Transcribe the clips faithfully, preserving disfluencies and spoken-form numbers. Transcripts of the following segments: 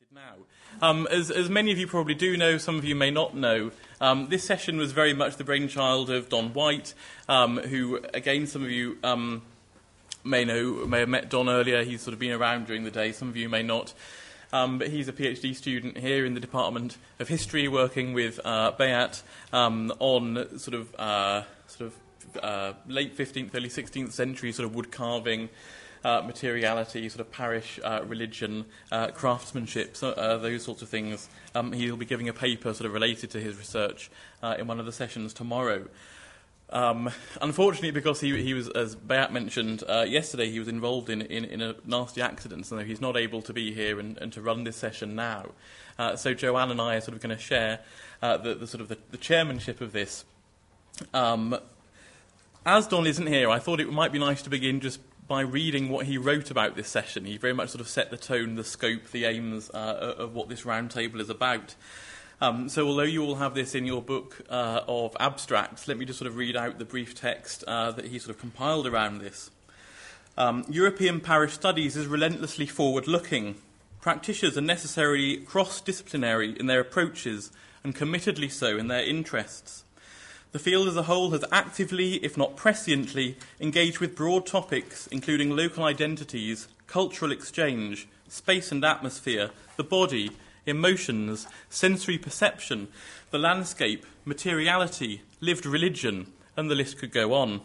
Now, um, as, as many of you probably do know, some of you may not know, um, this session was very much the brainchild of Don White, um, who, again, some of you um, may know, may have met Don earlier. He's sort of been around during the day. Some of you may not. Um, but he's a PhD student here in the Department of History, working with uh, Bayat um, on sort of uh, sort of uh, late fifteenth, early sixteenth century sort of wood carving. Uh, materiality, sort of parish uh, religion, uh, craftsmanship, so, uh, those sorts of things. Um, he'll be giving a paper sort of related to his research uh, in one of the sessions tomorrow. Um, unfortunately, because he, he was, as Bayat mentioned uh, yesterday, he was involved in, in, in a nasty accident, so he's not able to be here and, and to run this session now. Uh, so Joanne and I are sort of going to share uh, the, the sort of the, the chairmanship of this. Um, as Don isn't here, I thought it might be nice to begin just by reading what he wrote about this session. He very much sort of set the tone, the scope, the aims uh, of what this roundtable is about. Um, so although you all have this in your book uh, of abstracts, let me just sort of read out the brief text uh, that he sort of compiled around this. Um, European parish studies is relentlessly forward-looking. Practitioners are necessarily cross-disciplinary in their approaches and committedly so in their interests. The field as a whole has actively, if not presciently, engaged with broad topics, including local identities, cultural exchange, space and atmosphere, the body, emotions, sensory perception, the landscape, materiality, lived religion, and the list could go on.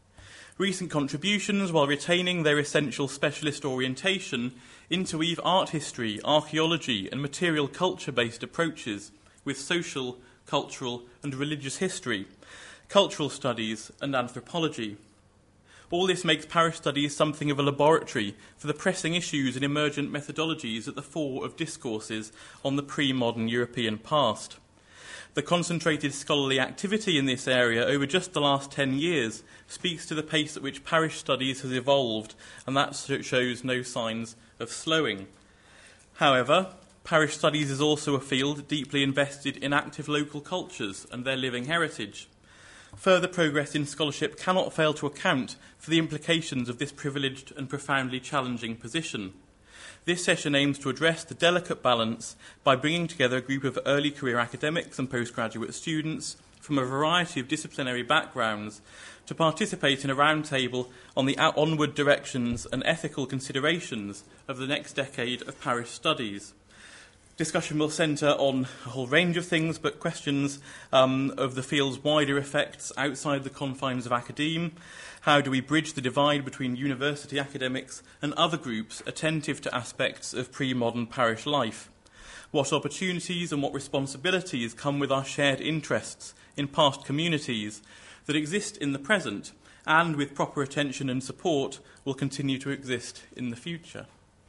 Recent contributions, while retaining their essential specialist orientation, interweave art history, archaeology, and material culture-based approaches with social, cultural, and religious history, cultural studies, and anthropology. All this makes parish studies something of a laboratory for the pressing issues and emergent methodologies at the fore of discourses on the pre-modern European past. The concentrated scholarly activity in this area over just the last ten years speaks to the pace at which parish studies has evolved, and that shows no signs of slowing. However, parish studies is also a field deeply invested in active local cultures and their living heritage. Further progress in scholarship cannot fail to account for the implications of this privileged and profoundly challenging position. This session aims to address the delicate balance by bringing together a group of early career academics and postgraduate students from a variety of disciplinary backgrounds to participate in a roundtable on the onward directions and ethical considerations of the next decade of parish studies. Discussion will centre on a whole range of things, but questions um, of the field's wider effects outside the confines of academe. How do we bridge the divide between university academics and other groups attentive to aspects of pre-modern parish life? What opportunities and what responsibilities come with our shared interests in past communities that exist in the present and, with proper attention and support, will continue to exist in the future?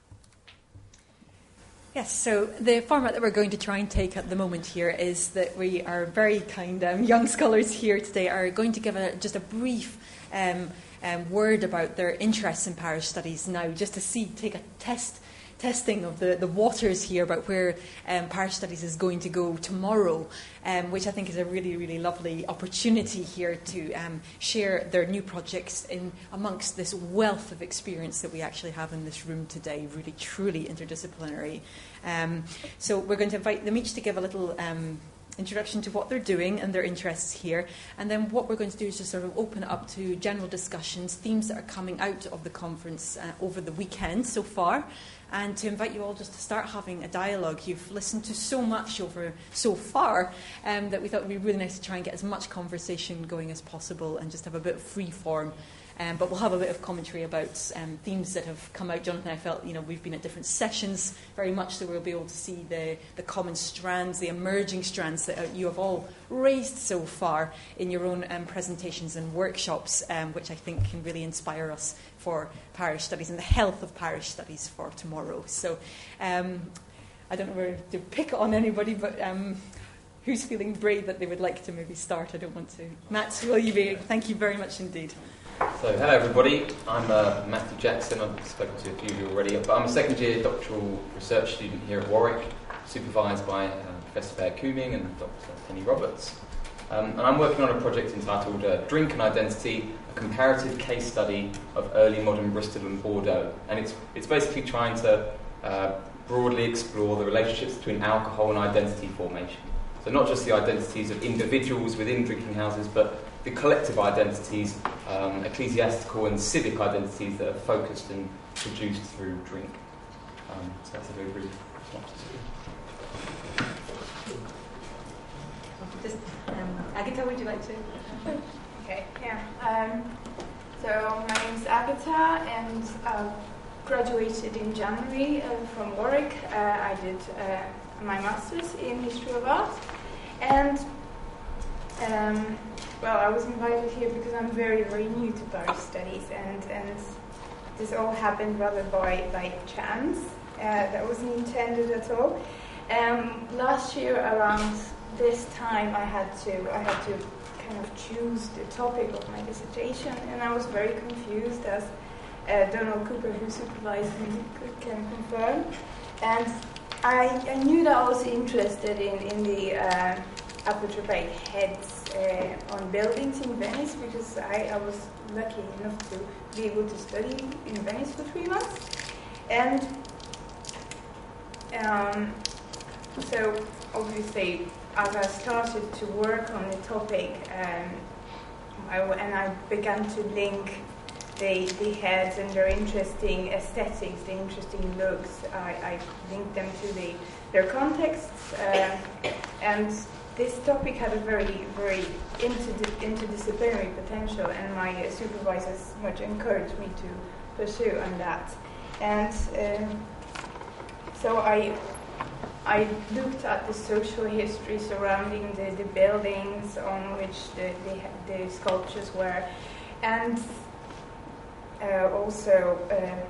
Yes, so the format that we're going to try and take at the moment here is that we are very kind um, young scholars here today are going to give a, just a brief um, um, word about their interests in parish studies now, just to see, take a test testing of the, the waters here about where um, parish studies is going to go tomorrow, um, which I think is a really, really lovely opportunity here to um, share their new projects in amongst this wealth of experience that we actually have in this room today, really, truly interdisciplinary. Um, so we're going to invite them each to give a little um, introduction to what they're doing and their interests here, and then what we're going to do is just sort of open it up to general discussions, themes that are coming out of the conference uh, over the weekend so far, and to invite you all just to start having a dialogue. You've listened to so much over so far um, that we thought it would be really nice to try and get as much conversation going as possible and just have a bit of free form. Um, but we'll have a bit of commentary about um, themes that have come out. Jonathan, I felt, you know, we've been at different sessions very much, so we'll be able to see the, the common strands, the emerging strands that uh, you have all raised so far in your own um, presentations and workshops, um, which I think can really inspire us for parish studies and the health of parish studies for tomorrow. So um, I don't know where to pick on anybody, but um, who's feeling brave that they would like to maybe start? I don't want to. Matt, will you be? Thank you very much indeed. So, hello everybody, I'm uh, Matthew Jackson. I've spoken to a few of you already, but I'm a second year doctoral research student here at Warwick, supervised by uh, Professor Bear Cooming and Doctor Penny Roberts. Um, and I'm working on a project entitled uh, Drink and Identity, a comparative case study of early modern Bristol and Bordeaux. And it's it's basically trying to uh, broadly explore the relationships between alcohol and identity formation. So not just the identities of individuals within drinking houses, but the collective identities, um, ecclesiastical and civic identities that are focused and produced through drink. Um, so that's a very brief response. Just, um, Agatha, would you like to? Okay, yeah. Um, so my name is Agatha, and I graduated in January uh, from Warwick. Uh, I did uh, my master's in history of art, and um, well, I was invited here because I'm very, very new to parish studies, and and this all happened rather by by chance. Uh, that wasn't intended at all. Um, last year around this time, I had to I had to kind of choose the topic of my dissertation, and I was very confused, as uh, Donald Cooper, who supervised me, can confirm. And I, I knew that I was interested in in the uh, apotropaic heads uh, on buildings in Venice, because I, I was lucky enough to be able to study in Venice for three months, and um, so obviously, as I started to work on the topic, um, I, and I began to link the, the heads and their interesting aesthetics, the interesting looks, I, I linked them to the, their contexts, uh, and this topic had a very, very interdis- interdisciplinary potential, and my supervisors much encouraged me to pursue on that. And um, so I I looked at the social history surrounding the, the buildings on which the, the, the sculptures were, and uh, also, uh,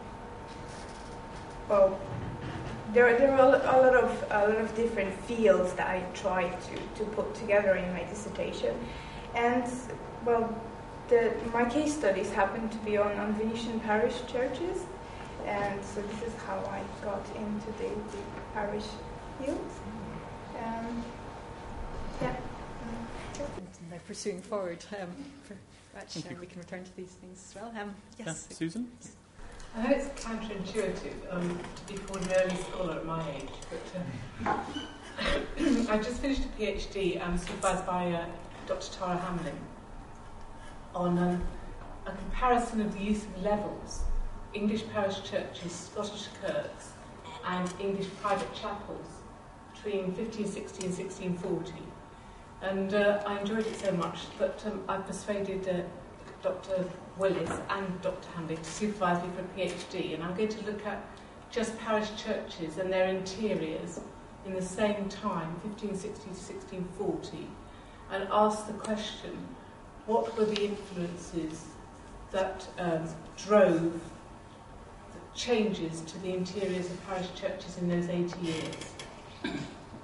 well, there, there are a lot of a lot of different fields that I tried to, to put together in my dissertation, and well, the, my case studies happened to be on, on Venetian parish churches. And so this is how I got into the, the parish field. Um, yeah. And by pursuing forward, um, for Rach, um, we can return to these things as well. Um, yes, yeah. Susan? I know it's counterintuitive um, to be called an early scholar at my age, but um, I just finished a PhD um, supervised by uh, Doctor Tara Hamlin on um, a comparison of the use of levels, English parish churches, Scottish kirks, and English private chapels between fifteen sixty and sixteen forty. And uh, I enjoyed it so much that um, I persuaded uh, Doctor Willis and Doctor Hamlin to supervise me for a PhD, and I'm going to look at just parish churches and their interiors in the same time, fifteen sixty to sixteen forty, and ask the question, what were the influences that um, drove changes to the interiors of parish churches in those eighty years?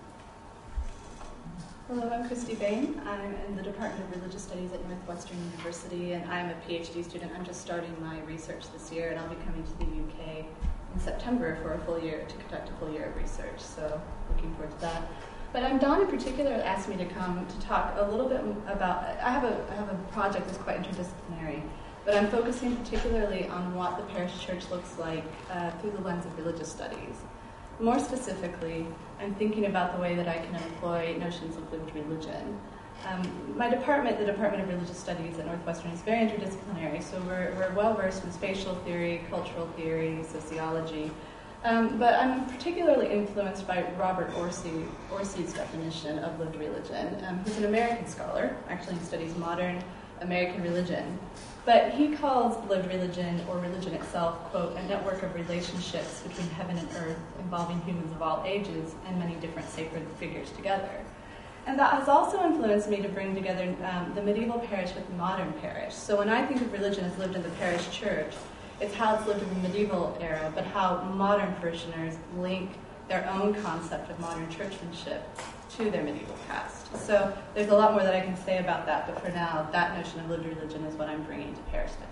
Hello, I'm Christy Bain. I'm in the Department of Religious Studies at Northwestern University, and I'm a PhD student. I'm just starting my research this year, and I'll be coming to the U K in September for a full year to conduct a full year of research, so looking forward to that. But um, Dawn in particular asked me to come to talk a little bit about, I have a, I have a project that's quite interdisciplinary, but I'm focusing particularly on what the parish church looks like uh, through the lens of religious studies. More specifically, I'm thinking about the way that I can employ notions of lived religion. Um, my department, the Department of Religious Studies at Northwestern, is very interdisciplinary, so we're, we're well-versed in spatial theory, cultural theory, sociology, um, but I'm particularly influenced by Robert Orsi, Orsi's definition of lived religion. Um, he's an American scholar, actually he studies modern American religion. But he calls lived religion, or religion itself, quote, a network of relationships between heaven and earth involving humans of all ages and many different sacred figures together. And that has also influenced me to bring together um, the medieval parish with the modern parish. So when I think of religion as lived in the parish church, it's how it's lived in the medieval era, but how modern parishioners link their own concept of modern churchmanship to their medieval past. So there's a lot more that I can say about that, but for now, that notion of lived religion is what I'm bringing to parish studies.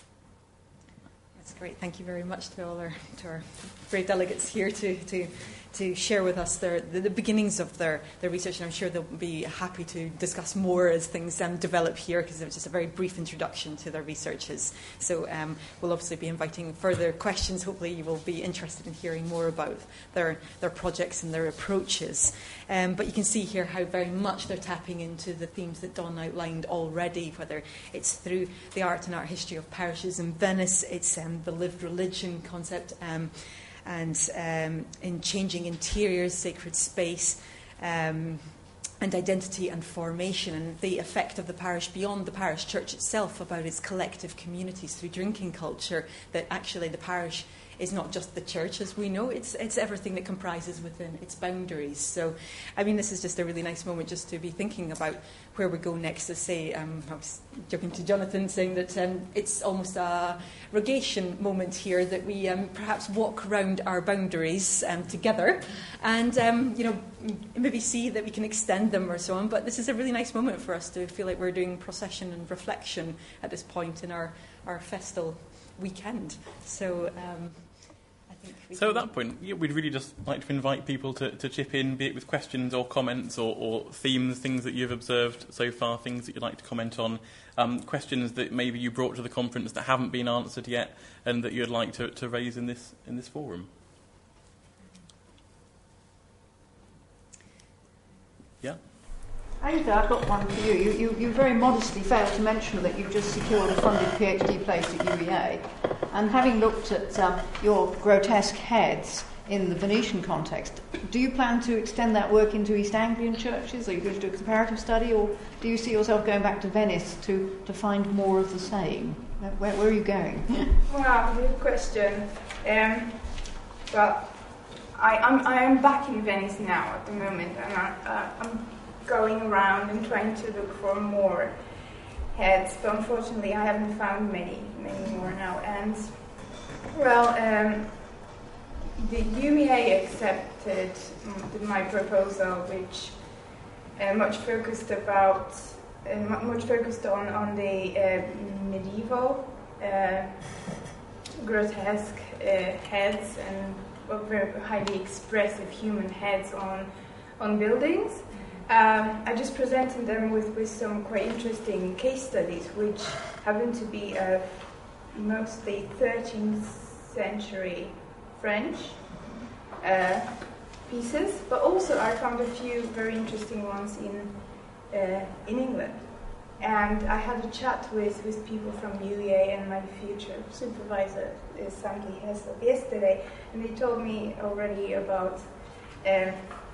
That's great. Thank you very much to all our to our great delegates here to to to share with us their, the, the beginnings of their, their research, and I'm sure they'll be happy to discuss more as things um, develop here, because it was just a very brief introduction to their researches. So um, we'll obviously be inviting further questions. Hopefully you will be interested in hearing more about their, their projects and their approaches. Um, but you can see here how very much they're tapping into the themes that Don outlined already, whether it's through the art and art history of parishes in Venice, it's um, the lived religion concept, um, and um, in changing interiors, sacred space, um, and identity and formation, and the effect of the parish beyond the parish church itself, about its collective communities through drinking culture, that actually the parish is not just the church as we know, it's it's everything that comprises within its boundaries. So, I mean, this is just a really nice moment just to be thinking about where we go next. To say, um, I was joking to Jonathan, saying that um, it's almost a rogation moment here, that we um, perhaps walk around our boundaries um, together, and um, you know, maybe see that we can extend them or so on. But this is a really nice moment for us to feel like we're doing procession and reflection at this point in our, our festal weekend. So um, I think we So can... at that point, yeah, we'd really just like to invite people to, to chip in, be it with questions or comments or, or themes, things that you've observed so far, things that you'd like to comment on, um, questions that maybe you brought to the conference that haven't been answered yet and that you'd like to, to raise in this in this forum. Yeah. Ada, I've got one for you. You, you. you very modestly failed to mention that you've just secured a funded PhD place at U E A. And having looked at um, your grotesque heads in the Venetian context, do you plan to extend that work into East Anglian churches? Are you going to do a comparative study, or do you see yourself going back to Venice to, to find more of the same? Where, where are you going? Wow, good question. Um, well, I, I'm, I am back in Venice now at the moment, and I, uh, I'm going around and trying to look for more heads, but unfortunately I haven't found many, many more now. And well, um, the U E A accepted my proposal, which uh, much focused about, uh, much focused on on the uh, medieval uh, grotesque uh, heads and well, very highly expressive human heads on on buildings. Um, I just presented them with, with some quite interesting case studies, which happen to be of mostly thirteenth century French uh, pieces, but also I found a few very interesting ones in uh, in England. And I had a chat with, with people from U E A and my future supervisor, uh, Sandy Hessel, yesterday, and they told me already about um,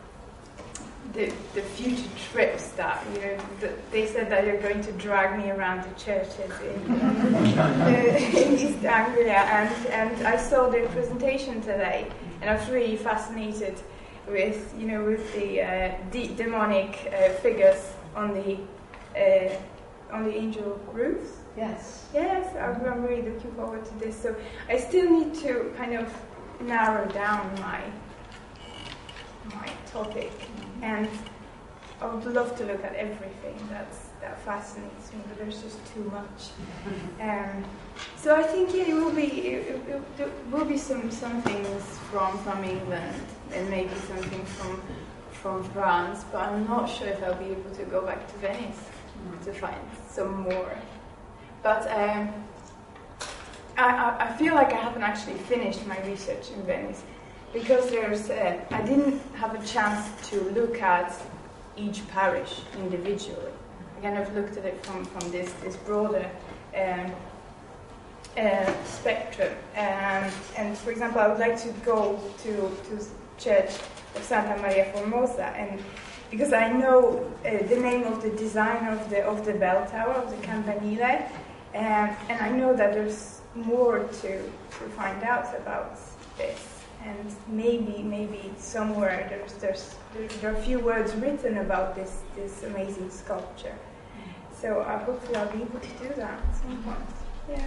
The, the future trips that, you know, the, they said that they're going to drag me around the churches in, uh, in East Anglia, and, and I saw their presentation today, and I was really fascinated with, you know, with the uh, de- demonic uh, figures on the uh, on the angel roofs. Yes. Yes, I'm, I'm really looking forward to this. So I still need to kind of narrow down my my topic. And I would love to look at everything that's, that fascinates me, but there's just too much. Um, so I think yeah, it will be it, it, it will be some, some things from, from England and maybe something from from France, but I'm not sure if I'll be able to go back to Venice mm. to find some more. But um, I, I feel like I haven't actually finished my research in Venice. Because there's, uh, I didn't have a chance to look at each parish individually. I kind of looked at it from, from this, this broader um, uh, spectrum. Um, and for example, I would like to go to to Church of Santa Maria Formosa, and because I know uh, the name of the design of the of the bell tower of the campanile, and and I know that there's more to to find out about this. And maybe, maybe somewhere there's, there's there, there are a few words written about this, this amazing sculpture. So uh, hopefully I'll be able to do that at some point. Yeah.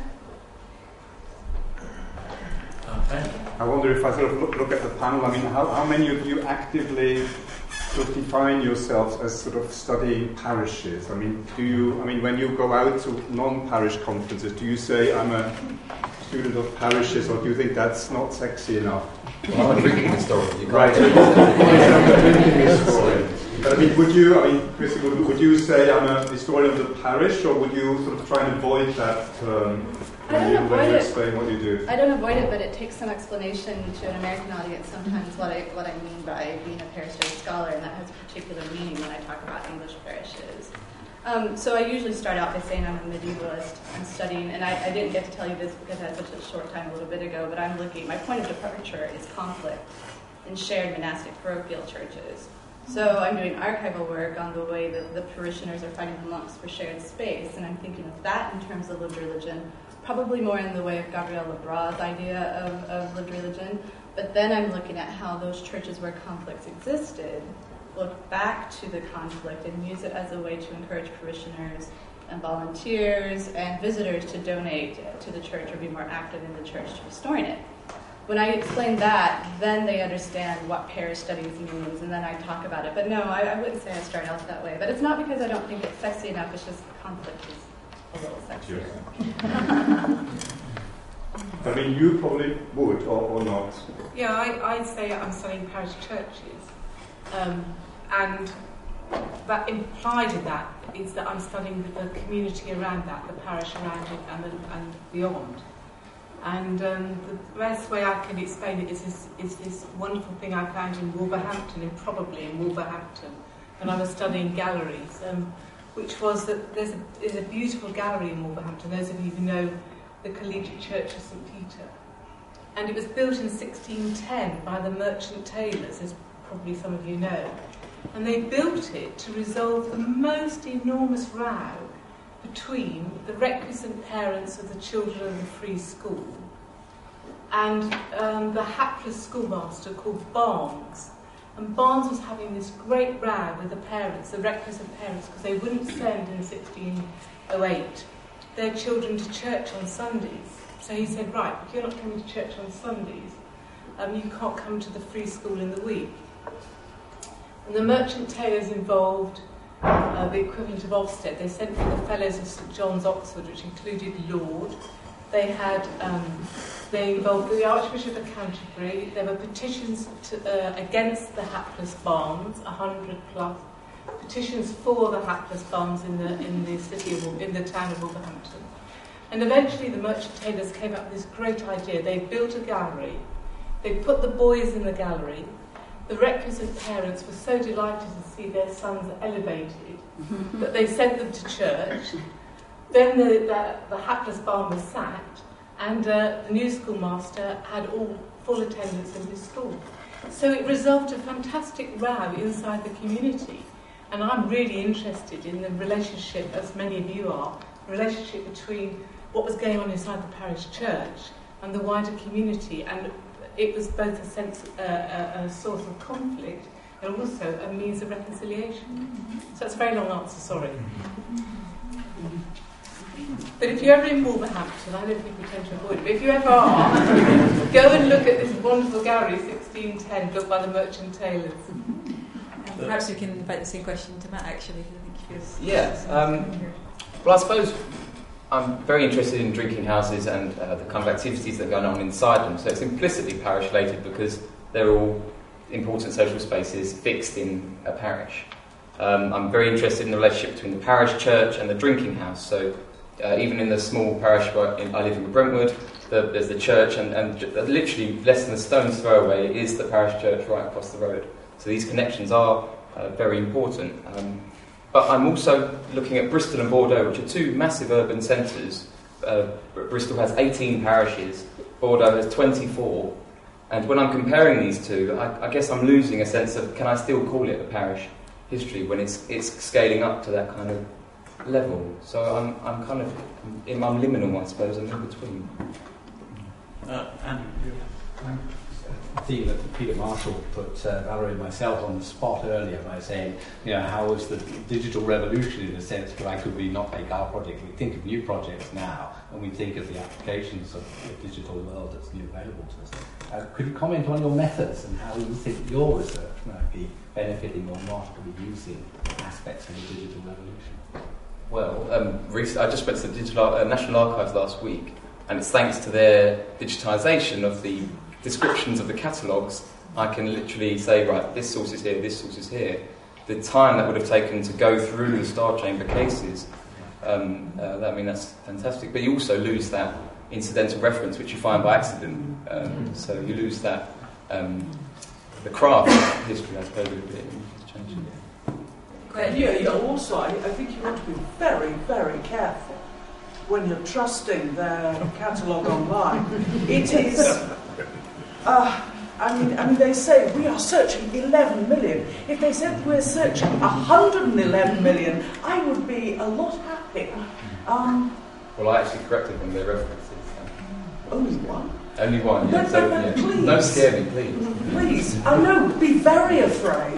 Okay. I wonder if I sort of look, look at the panel. I mean, how, how many of you actively sort of define yourselves as sort of studying parishes? I mean, do you? I mean, when you go out to non-parish conferences, do you say I'm a student of parishes, or do you think that's not sexy enough? Well, I'm a drinking historian. You Right. can't I'm a drinking historian. But I mean, would you? I mean, Chrissy, would, would you say I'm a historian of the parish, or would you sort of try and avoid that term I when don't you, avoid when you it. explain what you do? I don't avoid it, but it takes some explanation to an American audience sometimes what I what I mean by being a parish studies scholar, and that has a particular meaning when I talk about English parishes. Um, so I usually start out by saying I'm a medievalist. I'm studying, and I, I didn't get to tell you this because I had such a short time a little bit ago, but I'm looking, my point of departure is conflict in shared monastic parochial churches. So I'm doing archival work on the way that the parishioners are fighting the monks for shared space, and I'm thinking of that in terms of lived religion, probably more in the way of Gabriel Labrat's idea of, of lived religion, but then I'm looking at how those churches where conflicts existed look back to the conflict and use it as a way to encourage parishioners and volunteers and visitors to donate to the church or be more active in the church to restoring it. When I explain that, then they understand what parish studies means, and then I talk about it. But no, I, I wouldn't say I start out that way. But it's not because I don't think it's sexy enough, it's just conflict is a little sexier. I mean, you probably would, or, or not. Yeah, I, I'd say I'm studying parish churches. Um, and that implied in that is that I'm studying the, the community around that, the parish around it and, the, and beyond. And um, the best way I can explain it is this, is this wonderful thing I found in Wolverhampton, improbably in Wolverhampton, when I was studying galleries, um, which was that there's a, there's a beautiful gallery in Wolverhampton, those of you who know the Collegiate Church of Saint Peter. And it was built in sixteen ten by the merchant tailors, as probably some of you know. And they built it to resolve the most enormous row between the recusant parents of the children of the free school and um, the hapless schoolmaster called Barnes. And Barnes was having this great row with the parents, the recusant parents, because they wouldn't send in sixteen oh eight their children to church on Sundays. So he said, right, if you're not coming to church on Sundays, um, you can't come to the free school in the week. And the merchant tailors involved uh, the equivalent of Ofsted. They sent for the Fellows of St John's, Oxford, which included Laud. They had, um, they involved the Archbishop of Canterbury. There were petitions to, uh, against the hapless Barnes, a hundred plus. Petitions for the hapless Barnes in the in the city of in the town of Wolverhampton. And eventually, the merchant tailors came up with this great idea. They built a gallery. They put the boys in the gallery. The recusant parents were so delighted to see their sons elevated that they sent them to church. Then the, the, the hapless barn was sacked, and uh, the new schoolmaster had all full attendance in his school. So it resolved a fantastic row inside the community. And I'm really interested in the relationship, as many of you are, the relationship between what was going on inside the parish church and the wider community. And it was both a sense, uh, a, a source of conflict and also a means of reconciliation. Mm-hmm. So that's a very long answer, sorry. Mm-hmm. But if you're ever in Wolverhampton, I know people tend to avoid it, but if you ever are, go and look at this wonderful gallery, sixteen ten, built by the merchant tailors. Um, perhaps we can invite the same question to Matt, actually. I think he Yes. Um, well, I suppose I'm very interested in drinking houses and uh, the kind of activities that are going on inside them. So it's implicitly parish-related because they're all important social spaces fixed in a parish. Um, I'm very interested in the relationship between the parish church and the drinking house. So uh, even in the small parish where I live in Brentwood, the, there's the church, and, and literally less than a stone's throw away is the parish church right across the road. So these connections are uh, very important. Um, But I'm also looking at Bristol and Bordeaux, which are two massive urban centres. Uh, Bristol has eighteen parishes, Bordeaux has twenty-four. And when I'm comparing these two, I, I guess I'm losing a sense of, can I still call it a parish history when it's it's scaling up to that kind of level? So I'm I'm kind of, I'm, I'm liminal, I suppose, I'm in between. Uh, Andy, I think that Peter Marshall put uh, Valerie and myself on the spot earlier by saying, you know, how was the digital revolution in a sense, why could we not make our project? We think of new projects now, and we think of the applications of the digital world that's new available to us. Uh, could you comment on your methods and how you think your research might be benefiting or not from using aspects of the digital revolution? Well, um, I just went to the Digital uh, National Archives last week, and it's thanks to their digitisation of the descriptions of the catalogues, I can literally say, right, this source is here, this source is here. The time that would have taken to go through the Star Chamber cases, um, uh, that, I mean, that's fantastic. But you also lose that incidental reference, which you find by accident. Um, so you lose that, um, the craft of history, I suppose, a bit. It's changing. Yeah, yeah, also, I, I think you want to be very, very careful when you're trusting their catalogue online. It is, uh, I mean, I mean, they say we are searching eleven million. If they said we're searching one hundred eleven million, I would be a lot happier. Um, well, I actually corrected one of their references. Only one? Only one, yeah. No, so, no, no, yeah. please. Don't scare me, please. Please. Oh, no, be very afraid.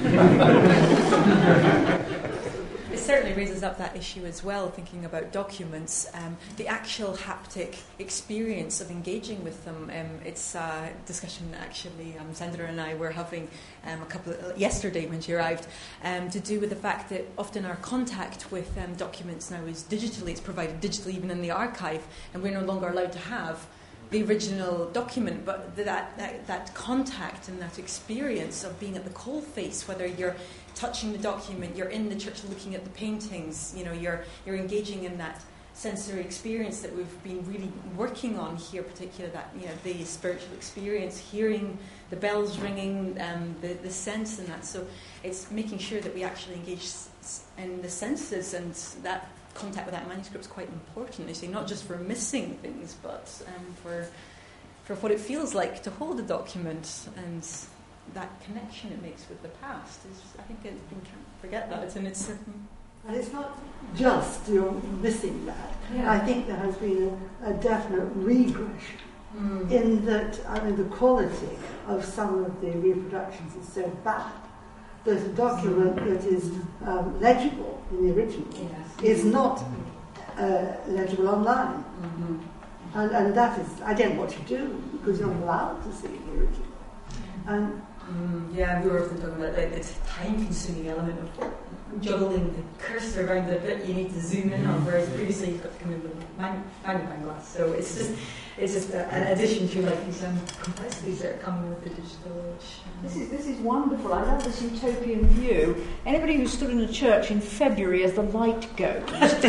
It certainly raises up that issue as well, thinking about documents, um, the actual haptic experience of engaging with them. Um, it's a discussion actually um, Sandra and I were having um, a couple of, yesterday when she arrived, um, to do with the fact that often our contact with um, documents now is digitally, it's provided digitally even in the archive, and we're no longer allowed to have the original document, but that, that that contact and that experience of being at the coalface, whether you're touching the document, you're in the church looking at the paintings, you know, you're you're engaging in that sensory experience that we've been really working on here, particularly that, you know, the spiritual experience, hearing the bells ringing, um, the, the sense in that. So it's making sure that we actually engage in the senses, and that contact with that manuscript is quite important, you see, not just for missing things, but um, for for what it feels like to hold a document, and that connection it makes with the past is, I think, it, we can't forget that, and it's certain. And it's not just you're missing that. Yeah. I think there has been a, a definite regression mm. in that, I mean, the quality of some of the reproductions is so bad. There's a document that is um, legible in the original, yes. is not uh, legible online. Mm-hmm. And, and that is, I don't know what you do, because you're not allowed to see the original. And mm, yeah, we were often talking about like, the time-consuming element of juggling the cursor around the bit you need to zoom in on, whereas previously you've got to come in with man- magnifying glass. So it's just it's just a, an addition to like these um, complexities that are coming with the digital age. This is this is wonderful. I love this utopian view. Anybody who stood in a church in February as the light goes,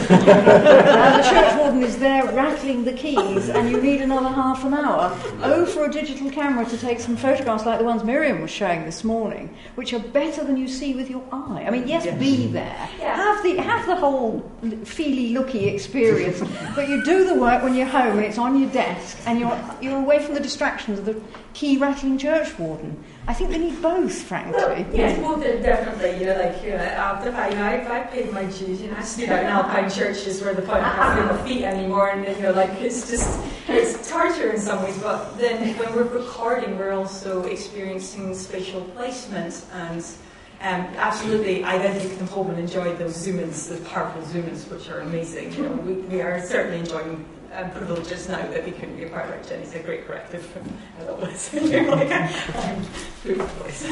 now the church warden is there rattling the keys, and you need another half an hour. Oh, for a digital camera to take some photographs like the ones Miriam was showing this morning, which are better than you see with your eye. I mean, yes, yes. be there, yeah. have the have the whole feely looky experience, but you do the work when you're home and it's on your desk, and you're you're away from the distractions of the key rattling church warden. I think we need both, frankly. Well, yes, well, definitely. You know, like you know, after I, you know, I, I paid my dues. You know, I stood out in Alpine churches where the point I can't feel my feet anymore, and you know, like it's just it's torture in some ways. But then when we're recording, we're also experiencing spatial placement, and um, absolutely, I then take them home and enjoy those zoom-ins, the powerful zoom-ins, which are amazing. You know, we, we are certainly enjoying. Um, privileges now that we couldn't be a part of it. Jenny's a great corrective. I love this. Like a um, food voice.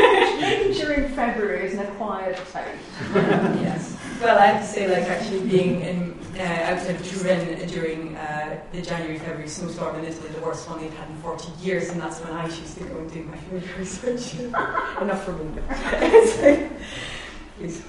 During February is an acquired taste. Yes. Well, I have to say, like actually being in uh, outside of Turin during uh, the January-February snowstorm in Italy, the worst one they've had in forty years, and that's when I used to go and do my food research. Enough for me. So, please.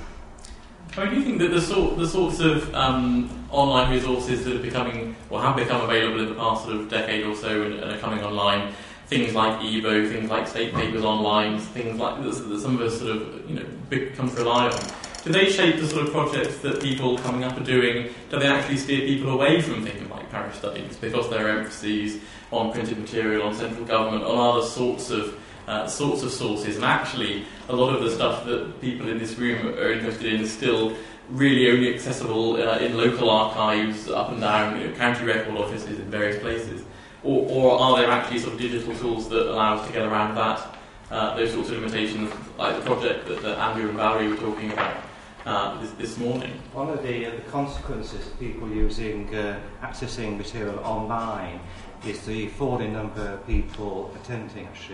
I mean, do you think that the sort, the sorts of um, online resources that are becoming, or have become available in the past sort of decade or so, and, and are coming online, things like Evo, things like State Papers Online, things like that, that some of us sort of, you know, come to rely on, do they shape the sort of projects that people coming up are doing? Do they actually steer people away from things like parish studies because their emphases on printed material, on central government, on other sorts of Uh, sorts of sources, and actually a lot of the stuff that people in this room are interested in is still really only accessible uh, in local archives up and down, you know, county record offices in various places, or, or are there actually sort of digital tools that allow us to get around that, uh, those sorts of limitations, like the project that, that Andrew and Valerie were talking about uh, this, this morning? One of the, uh, the consequences of people using uh, accessing material online is the falling number of people attempting actually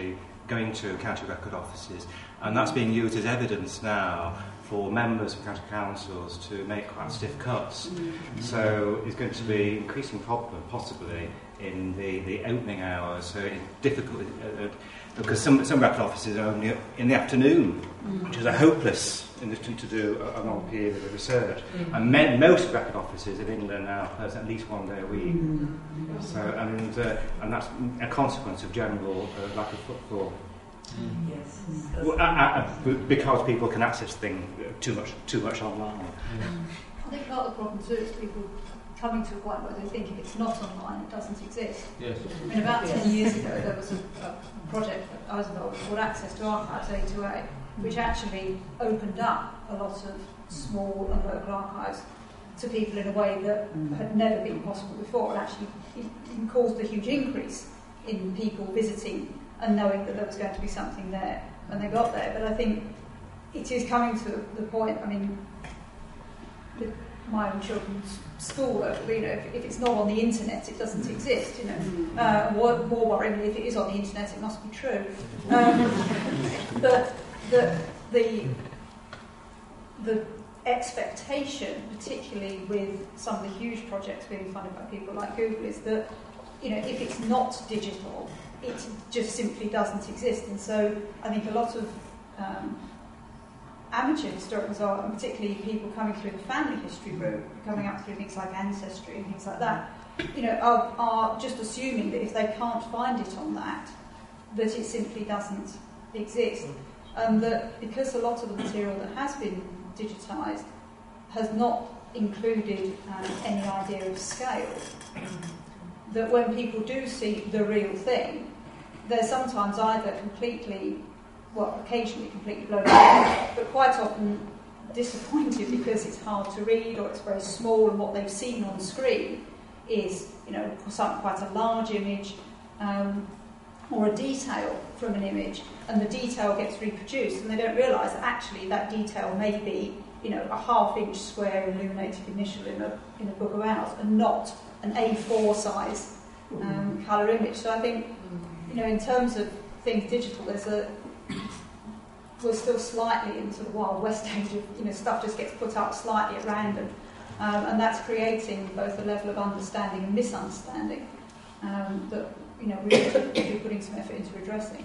going to county record offices, and that's being used as evidence now for members of county councils to make quite stiff cuts. Mm-hmm. So it's going to be increasing problem, possibly, in the, the opening hours. So it's difficult, uh, because some, some record offices are only in the afternoon, mm-hmm. which is a hopeless industry to do a, a long period of research. Mm-hmm. And me, most record offices in England now close at least one day a week. Mm-hmm. So, and, uh, and that's a consequence of general uh, lack of footfall. Mm. Yes, well, uh, uh, because people can access things too much, too much online. Mm. I think part of the problem too is people coming to a point where they think if it's not online, it doesn't exist. Yes. I mean, about yes. ten years ago, there was a, a project that I was involved with called Access to Archives A to A, which actually opened up a lot of small and local archives to people in a way that mm. had never been possible before, and actually it, it caused a huge increase in people visiting and knowing that there was going to be something there when they got there. But I think it is coming to the point, I mean, with my own children's school, you know, if, if it's not on the internet, it doesn't exist, you know. Uh, more, more worryingly, if it is on the internet, it must be true. Um, but the, the, the expectation, particularly with some of the huge projects being funded by people like Google, is that, you know, if it's not digital, it just simply doesn't exist. And so I think a lot of um, amateur historians are, and particularly people coming through the family history route, coming up through things like Ancestry and things like that, you know, are, are just assuming that if they can't find it on that, that it simply doesn't exist. And that because a lot of the material that has been digitised has not included um, any idea of scale, that when people do see the real thing, they're sometimes either completely, well, occasionally completely blown away, but quite often disappointed because it's hard to read or it's very small, and what they've seen on screen is, you know, some, quite a large image um, or a detail from an image, and the detail gets reproduced, and they don't realise that actually that detail may be, you know, a half-inch square illuminated initial in a in a book of hours, and not an A four size um, colour image. So I think, you know, in terms of things digital, there's a we're still slightly in sort of Wild West age of, you know, stuff just gets put up slightly at random, um, and that's creating both a level of understanding and misunderstanding um, that, you know, we should be putting some effort into addressing.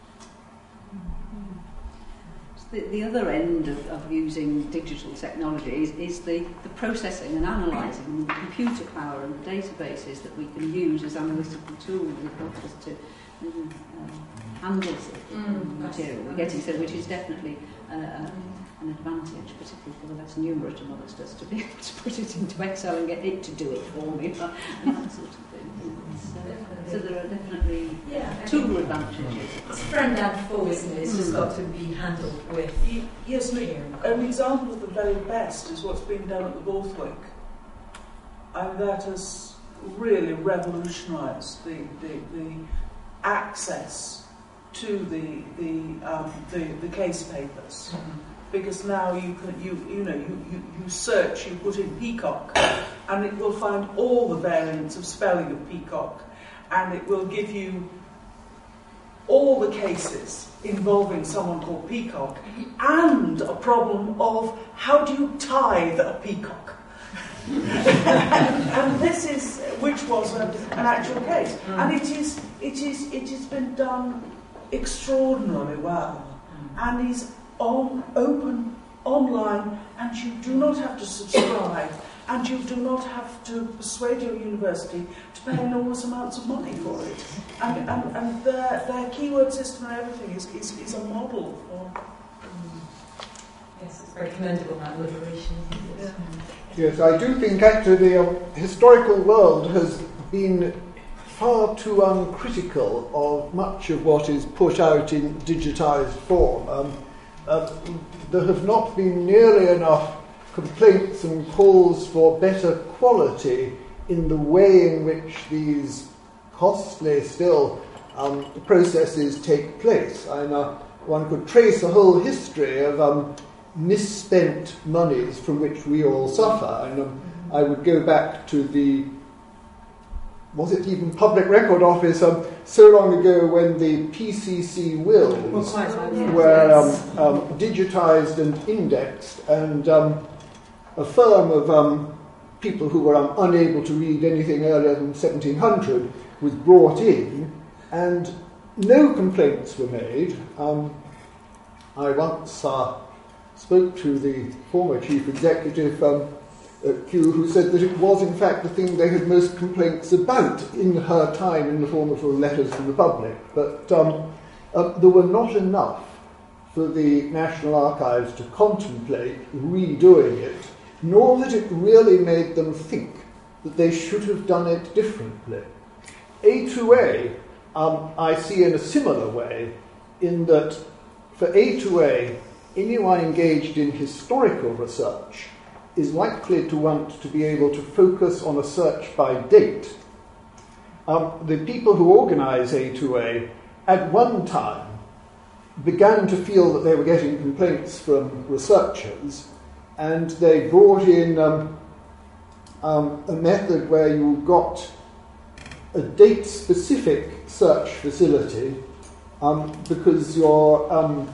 The, the other end of, of using digital technology is, is the, the processing and analysing, and the computer power and the databases that we can use as analytical tools that help us to um, uh, handle the mm, material we're getting, so which is definitely uh, uh, an advantage, particularly for the less numerate among us, just to be able to put it into Excel and get it to do it for me, and that sort of thing. So, so there are definitely yeah, tool advantages. It's friend and foe, isn't it? It's mm. just got to be handled with. Yes, an example of the very best is what's been done at the Borthwick, and that has really revolutionised the, the, the access to the the um, the, the case papers. Mm-hmm. Because now you can you you know you, you, you search, you put in peacock, and it will find all the variants of spelling of peacock, and it will give you all the cases involving someone called Peacock, and a problem of how do you tithe a peacock. and, and this is which was a, an actual case, mm. and it is it is it has been done extraordinarily well, mm. and is on open online, and you do not have to subscribe, and you do not have to persuade your university to pay enormous amounts of money for it, and and, and their their keyword system and everything is is, is a model for. Yes, it's very commendable, that liberation. Yeah. Yes, I do think actually the um, historical world has been far too uncritical of much of what is put out in digitised form. Um, uh, there have not been nearly enough complaints and calls for better quality in the way in which these costly still um, processes take place. I know one could trace a whole history of um, misspent monies from which we all suffer, and um, I would go back to the was it even Public Record Office, um, so long ago when the P C C wills were um, um, digitised and indexed, and um, a firm of um, people who were um, unable to read anything earlier than seventeen hundred was brought in, and no complaints were made. Um, I once uh, spoke to the former chief executive um, at Kew, who said that it was in fact the thing they had most complaints about in her time in the form of letters to the public. But um, uh, there were not enough for the National Archives to contemplate redoing it, nor that it really made them think that they should have done it differently. A two A um, I see in a similar way, in that for A two A, anyone engaged in historical research is likely to want to be able to focus on a search by date. Um, the people who organise A two A at one time began to feel that they were getting complaints from researchers, and they brought in um, um, a method where you got a date-specific search facility um, because you're, um,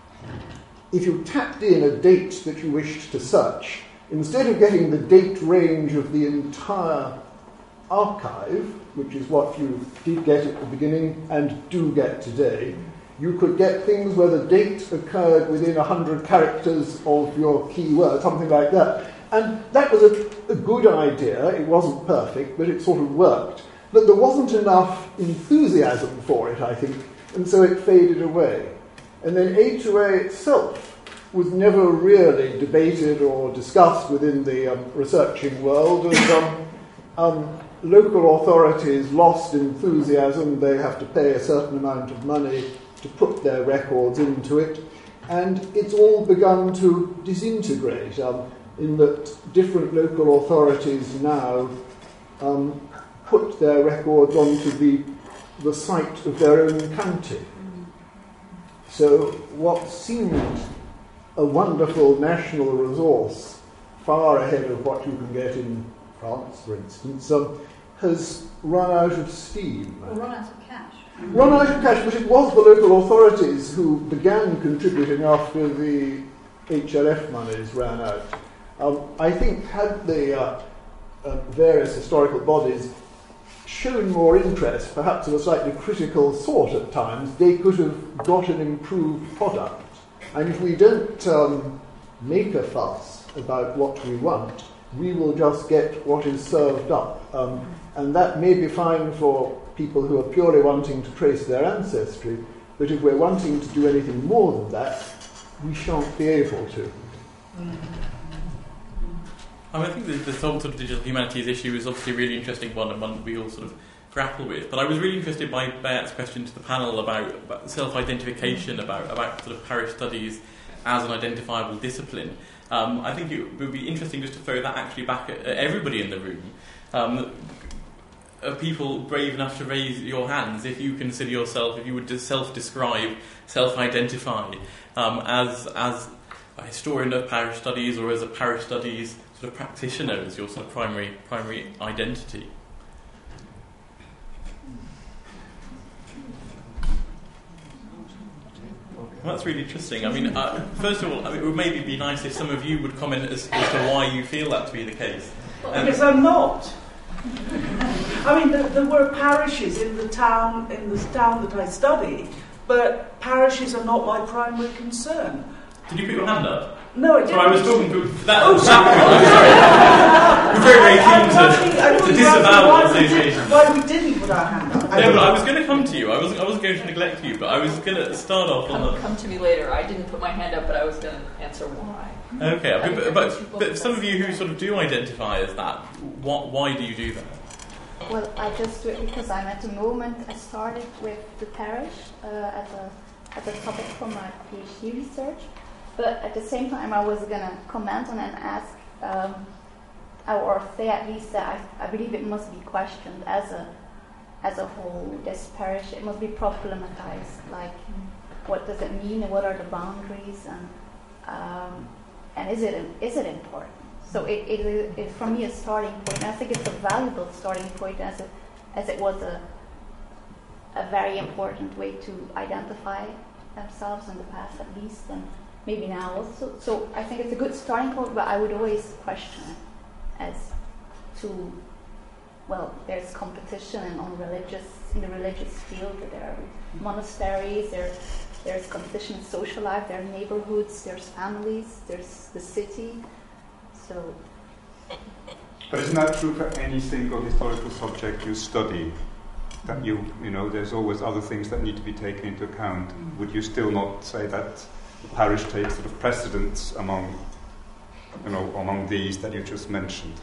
if you tapped in a date that you wished to search, instead of getting the date range of the entire archive, which is what you did get at the beginning and do get today, you could get things where the date occurred within one hundred characters of your keyword, something like that. And that was a, a good idea. It wasn't perfect, but it sort of worked. But there wasn't enough enthusiasm for it, I think, and so it faded away. And then A two A itself was never really debated or discussed within the um, researching world. And um, um, local authorities lost enthusiasm. They have to pay a certain amount of money to put their records into it. And it's all begun to disintegrate, um, in that different local authorities now um, put their records onto the, the site of their own county. So what seemed a wonderful national resource, far ahead of what you can get in France, for instance, um, has run out of steam. Or run out of cash. Run out of cash, but it was the local authorities who began contributing after the H L F monies ran out. Um, I think had the uh, uh, various historical bodies shown more interest, perhaps of a slightly critical sort at times, they could have got an improved product. And if we don't um, make a fuss about what we want, we will just get what is served up. Um, and that may be fine for people who are purely wanting to trace their ancestry, but if we're wanting to do anything more than that, we shan't be able to. I, mean, I think the, the whole sort of digital humanities issue is obviously a really interesting one and one that we all sort of grapple with. But I was really interested by Bayat's question to the panel about, about self-identification, about, about sort of parish studies as an identifiable discipline. Um, I think it would be interesting just to throw that actually back at, at everybody in the room. Um, are people brave enough to raise your hands if you consider yourself, if you would self-describe, self-identify um, as as a historian of parish studies or as a parish studies sort of practitioner as your sort of primary primary identity? Well, that's really interesting. I mean, uh, first of all, I mean, it would maybe be nice if some of you would comment as, as to why you feel that to be the case. Um, because I'm not. I mean, there, there were parishes in the town in the town that I studied, but parishes are not my primary concern. Did you put your hand up? No, I didn't. Sorry, I was talking to that. Oh, sorry. I'm very, very keen to, to disavow the association. Why we didn't put our hand up? No, but I was going to come to you. I wasn't. I wasn't going to neglect you, but I was going to start off on Come, the. come to me later. I didn't put my hand up, but I was going to answer why. Okay, but, but, but some of you who sort of do identify as that, what? Why do you do that? Well, I just do it because I'm at the moment. I started with the parish uh, as a as a topic for my PhD research. But at the same time, I was going to comment on and ask, um, or say at least that I, I believe it must be questioned as a as a whole. This parish, it must be problematized. Like, what does it mean? And what are the boundaries? And um, and is it is it important? So it, it, it for me a starting point. And I think it's a valuable starting point as a as it was a a very important way to identify themselves in the past, at least, and maybe now also. So I think it's a good starting point, but I would always question it as to, well, there's competition and on religious in the religious field. There are monasteries, there, there's competition in social life, there are neighborhoods, there's families, there's the city. So. But isn't that true for any single historical subject you study? That you, you know, there's always other things that need to be taken into account. Mm. Would you still not say that the parish takes sort of precedence among, you know, among these that you just mentioned?